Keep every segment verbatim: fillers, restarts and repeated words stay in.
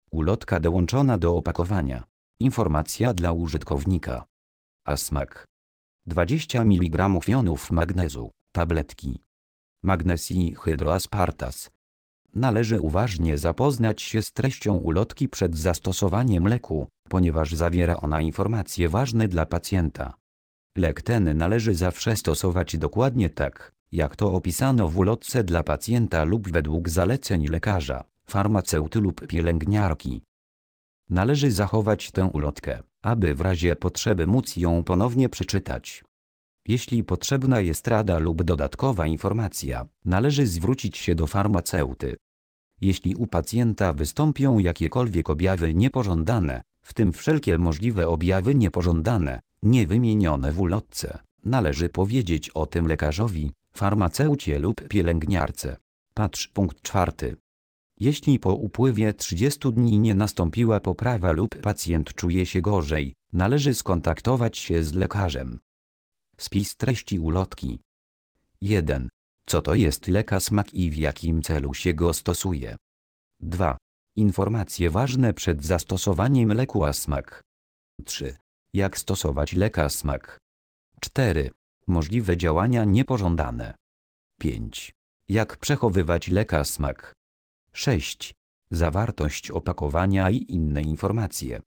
Ulotka dołączona do opakowania. Informacja dla użytkownika. Asmak. dwadzieścia miligramów jonów magnezu. Tabletki. Magnezji hydroaspartas. Należy uważnie zapoznać się z treścią ulotki przed zastosowaniem leku, ponieważ zawiera ona informacje ważne dla pacjenta. Lek ten należy zawsze stosować dokładnie tak, jak to opisano w ulotce dla pacjenta lub według zaleceń lekarza, farmaceuty lub pielęgniarki. Należy zachować tę ulotkę, aby w razie potrzeby móc ją ponownie przeczytać. Jeśli potrzebna jest rada lub dodatkowa informacja, należy zwrócić się do farmaceuty. Jeśli u pacjenta wystąpią jakiekolwiek objawy niepożądane, w tym wszelkie możliwe objawy niepożądane, niewymienione w ulotce, należy powiedzieć o tym lekarzowi, farmaceucie lub pielęgniarce. Patrz punkt czwarty. Jeśli po upływie trzydziestu dni nie nastąpiła poprawa lub pacjent czuje się gorzej, należy skontaktować się z lekarzem. Spis treści ulotki. jeden. Co to jest lek Asmak i w jakim celu się go stosuje? dwa. Informacje ważne przed zastosowaniem leku Asmak. trzy. Jak stosować lek Asmak? cztery. Możliwe działania niepożądane. pięć. Jak przechowywać lek Asmak? sześć. Zawartość opakowania i inne informacje.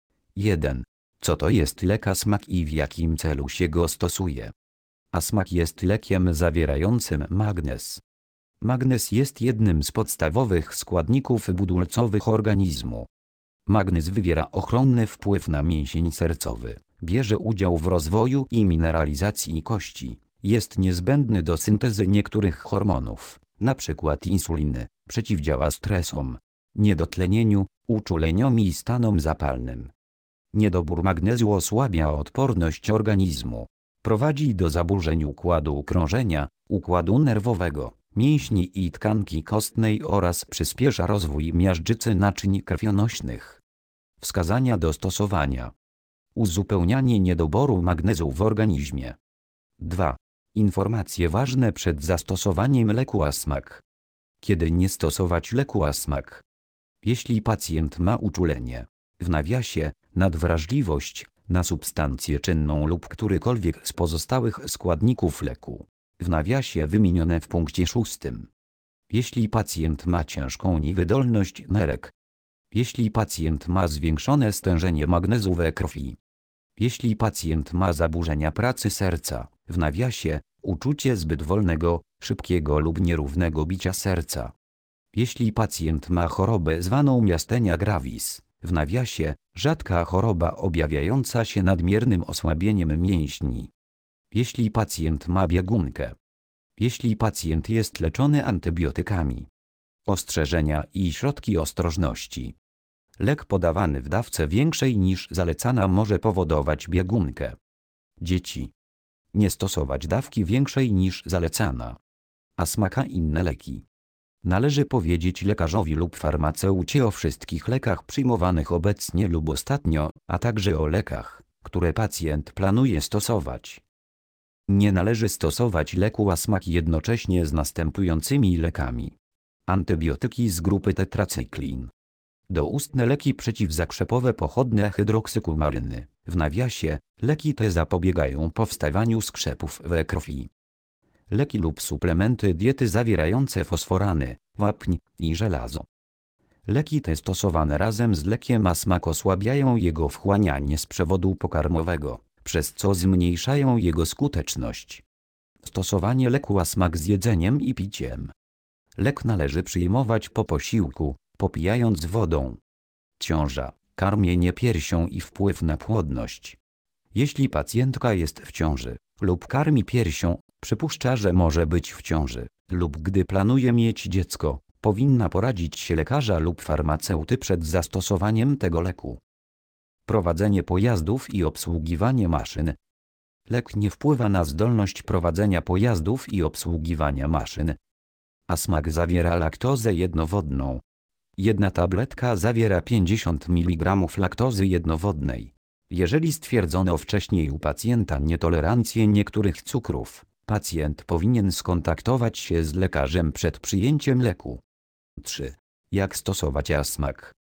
jeden. Co to jest lek Asmak i w jakim celu się go stosuje? Asmak jest lekiem zawierającym magnez. Magnez jest jednym z podstawowych składników budulcowych organizmu. Magnez wywiera ochronny wpływ na mięsień sercowy, bierze udział w rozwoju i mineralizacji kości, jest niezbędny do syntezy niektórych hormonów, np. insuliny, przeciwdziała stresom, niedotlenieniu, uczuleniom i stanom zapalnym. Niedobór magnezu osłabia odporność organizmu. Prowadzi do zaburzeń układu krążenia, układu nerwowego, mięśni i tkanki kostnej oraz przyspiesza rozwój miażdżycy naczyń krwionośnych. Wskazania do stosowania. Uzupełnianie niedoboru magnezu w organizmie. dwa. Informacje ważne przed zastosowaniem leku Asmak. Kiedy nie stosować leku Asmak? Jeśli pacjent ma uczulenie, w nawiasie, nadwrażliwość, na substancję czynną lub którykolwiek z pozostałych składników leku, w nawiasie wymienione w punkcie szóstym. Jeśli pacjent ma ciężką niewydolność nerek. Jeśli pacjent ma zwiększone stężenie magnezu we krwi. Jeśli pacjent ma zaburzenia pracy serca, w nawiasie, uczucie zbyt wolnego, szybkiego lub nierównego bicia serca. Jeśli pacjent ma chorobę zwaną miastenia gravis, w nawiasie, rzadka choroba objawiająca się nadmiernym osłabieniem mięśni. Jeśli pacjent ma biegunkę. Jeśli pacjent jest leczony antybiotykami. Ostrzeżenia i środki ostrożności. Lek podawany w dawce większej niż zalecana może powodować biegunkę. Dzieci. Nie stosować dawki większej niż zalecana. Asmaka i inne leki. Należy powiedzieć lekarzowi lub farmaceucie o wszystkich lekach przyjmowanych obecnie lub ostatnio, a także o lekach, które pacjent planuje stosować. Nie należy stosować leku Asmak jednocześnie z następującymi lekami. Antybiotyki z grupy tetracyklin. Doustne leki przeciwzakrzepowe pochodne hydroksykumaryny. W nawiasie, leki te zapobiegają powstawaniu skrzepów we krwi. Leki lub suplementy diety zawierające fosforany, wapń i żelazo. Leki te stosowane razem z lekiem Asmak osłabiają jego wchłanianie z przewodu pokarmowego, przez co zmniejszają jego skuteczność. Stosowanie leku Asmak z jedzeniem i piciem. Lek należy przyjmować po posiłku, popijając wodą. Ciąża, karmienie piersią i wpływ na płodność. Jeśli pacjentka jest w ciąży lub karmi piersią, przypuszcza, że może być w ciąży, lub gdy planuje mieć dziecko, powinna poradzić się lekarza lub farmaceuty przed zastosowaniem tego leku. Prowadzenie pojazdów i obsługiwanie maszyn. Lek nie wpływa na zdolność prowadzenia pojazdów i obsługiwania maszyn. Asmak zawiera laktozę jednowodną. Jedna tabletka zawiera pięćdziesiąt miligramów laktozy jednowodnej. Jeżeli stwierdzono wcześniej u pacjenta nietolerancję niektórych cukrów, pacjent powinien skontaktować się z lekarzem przed przyjęciem leku. trzy. Jak stosować Asmak?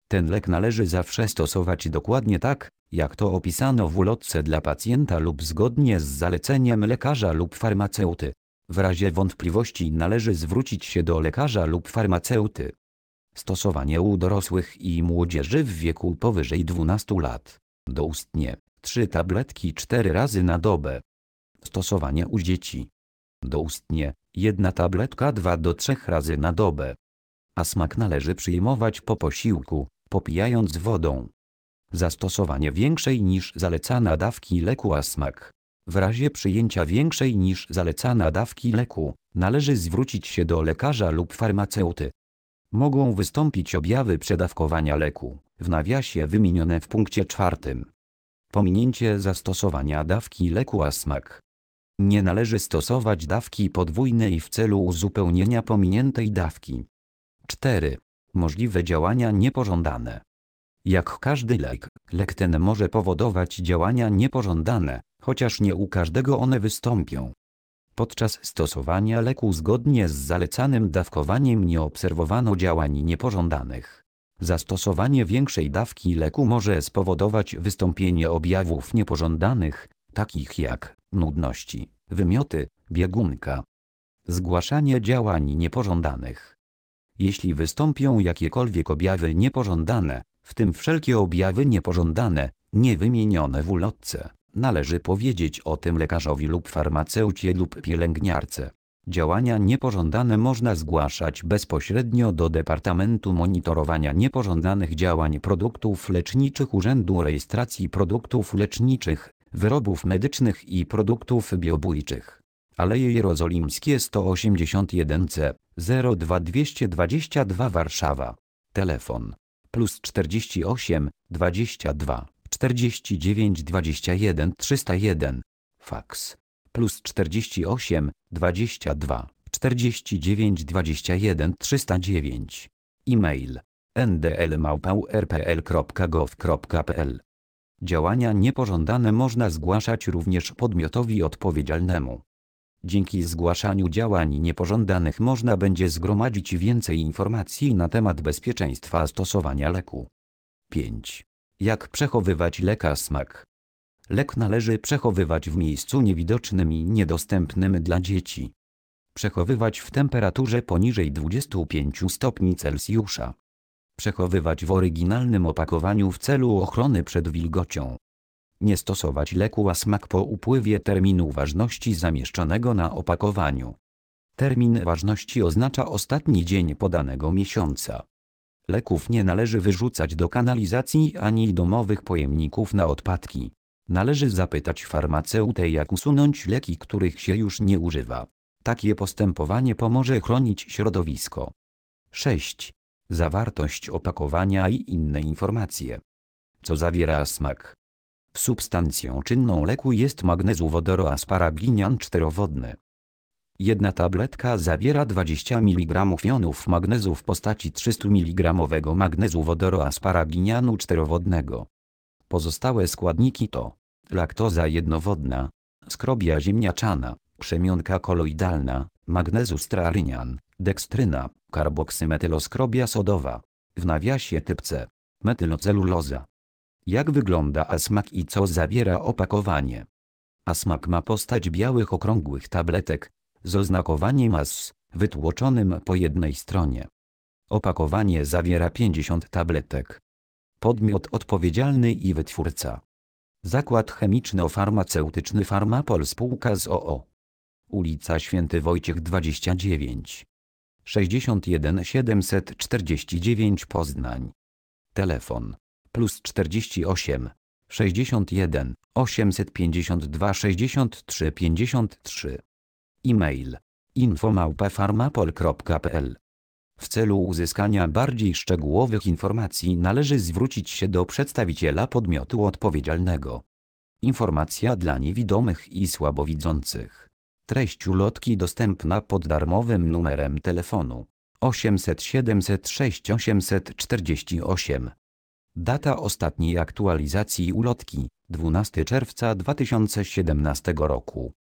Ten lek należy zawsze stosować dokładnie tak, jak to opisano w ulotce dla pacjenta lub zgodnie z zaleceniem lekarza lub farmaceuty. W razie wątpliwości należy zwrócić się do lekarza lub farmaceuty. Stosowanie u dorosłych i młodzieży w wieku powyżej dwunastu lat. Doustnie trzy tabletki cztery razy na dobę. Stosowanie u dzieci. Doustnie jedna tabletka dwa do trzech razy na dobę. Asmak należy przyjmować po posiłku, popijając wodą. Zastosowanie większej niż zalecana dawki leku Asmak. W razie przyjęcia większej niż zalecana dawki leku, należy zwrócić się do lekarza lub farmaceuty. Mogą wystąpić objawy przedawkowania leku, w nawiasie wymienione w punkcie czwartym. Pominięcie zastosowania dawki leku Asmak. Nie należy stosować dawki podwójnej w celu uzupełnienia pominiętej dawki. cztery. Możliwe działania niepożądane. Jak każdy lek, lek ten może powodować działania niepożądane, chociaż nie u każdego one wystąpią. Podczas stosowania leku zgodnie z zalecanym dawkowaniem nie obserwowano działań niepożądanych. Zastosowanie większej dawki leku może spowodować wystąpienie objawów niepożądanych, takich jak nudności, wymioty, biegunka. Zgłaszanie działań niepożądanych. Jeśli wystąpią jakiekolwiek objawy niepożądane, w tym wszelkie objawy niepożądane, nie wymienione w ulotce, należy powiedzieć o tym lekarzowi lub farmaceucie lub pielęgniarce. Działania niepożądane można zgłaszać bezpośrednio do Departamentu Monitorowania Niepożądanych Działań Produktów Leczniczych Urzędu Rejestracji Produktów Leczniczych, Wyrobów Medycznych i Produktów Biobójczych. Aleje Jerozolimskie sto osiemdziesiąt jeden C, zero dwa dwieście dwadzieścia dwa Warszawa. Telefon plus czterdzieści osiem, dwadzieścia dwa, czterdzieści dziewięć dwadzieścia jeden trzysta jeden. Faks plus czterdzieści osiem, dwadzieścia dwa, czterdzieści dziewięć dwadzieścia jeden trzysta dziewięć. E-mail n d l małpa r p l kropka gov kropka p l. Działania niepożądane można zgłaszać również podmiotowi odpowiedzialnemu. Dzięki zgłaszaniu działań niepożądanych można będzie zgromadzić więcej informacji na temat bezpieczeństwa stosowania leku. pięć. Jak przechowywać lek Asmak? Lek należy przechowywać w miejscu niewidocznym i niedostępnym dla dzieci. Przechowywać w temperaturze poniżej dwudziestu pięciu stopni Celsjusza. Przechowywać w oryginalnym opakowaniu w celu ochrony przed wilgocią. Nie stosować leku Asmak po upływie terminu ważności zamieszczonego na opakowaniu. Termin ważności oznacza ostatni dzień podanego miesiąca. Leków nie należy wyrzucać do kanalizacji ani domowych pojemników na odpadki. Należy zapytać farmaceutę, jak usunąć leki, których się już nie używa. Takie postępowanie pomoże chronić środowisko. sześć. Zawartość opakowania i inne informacje. Co zawiera Asmak? Substancją czynną leku jest magnezu-wodoroasparaginan czterowodny. Jedna tabletka zawiera dwadzieścia miligramów jonów magnezu w postaci trzystu miligramów magnezu-wodoroasparaginanu czterowodnego. Pozostałe składniki to laktoza jednowodna, skrobia ziemniaczana, krzemionka koloidalna, magnezu-strarynian, dekstryna, karboksymetyloskrobia sodowa, w nawiasie typ C, metyloceluloza. Jak wygląda Asmak i co zawiera opakowanie? Asmak ma postać białych okrągłych tabletek, z oznakowaniem A S, wytłoczonym po jednej stronie. Opakowanie zawiera pięćdziesiąt tabletek. Podmiot odpowiedzialny i wytwórca: Zakład Chemiczno-Farmaceutyczny Farmapol spółka z o o. Ulica Święty Wojciech dwadzieścia dziewięć, sześćdziesiąt jeden siedemset czterdzieści dziewięć Poznań. Telefon plus czterdzieści osiem, sześćdziesiąt jeden, osiemset pięćdziesiąt dwa sześćdziesiąt trzy pięćdziesiąt trzy. E-mail info małpa farmapol kropka p l. W celu uzyskania bardziej szczegółowych informacji należy zwrócić się do przedstawiciela podmiotu odpowiedzialnego. Informacja dla niewidomych i słabowidzących. Treść ulotki dostępna pod darmowym numerem telefonu osiemset siedemset sześć osiemset czterdzieści osiem. Data ostatniej aktualizacji ulotki dwunastego czerwca dwa tysiące siedemnastego roku.